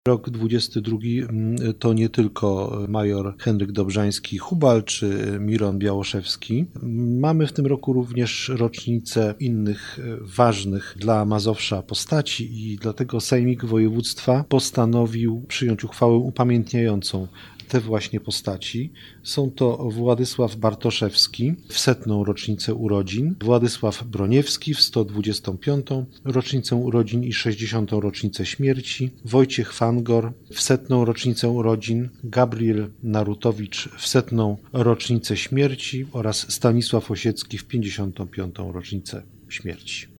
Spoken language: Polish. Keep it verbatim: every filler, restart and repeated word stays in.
Rok dwudziesty drugi to nie tylko major Henryk Dobrzański-Hubal czy Miron Białoszewski. Mamy w tym roku również rocznicę innych ważnych dla Mazowsza postaci i dlatego Sejmik Województwa postanowił przyjąć uchwałę upamiętniającą te właśnie postaci. Są to Władysław Bartoszewski w setną rocznicę urodzin, Władysław Broniewski w sto dwudziestą piątą rocznicę urodzin i sześćdziesiątą rocznicę śmierci, Wojciech Fangor w setną rocznicę urodzin, Gabriel Narutowicz w setną rocznicę śmierci oraz Stanisław Osiecki w pięćdziesiątą piątą rocznicę śmierci.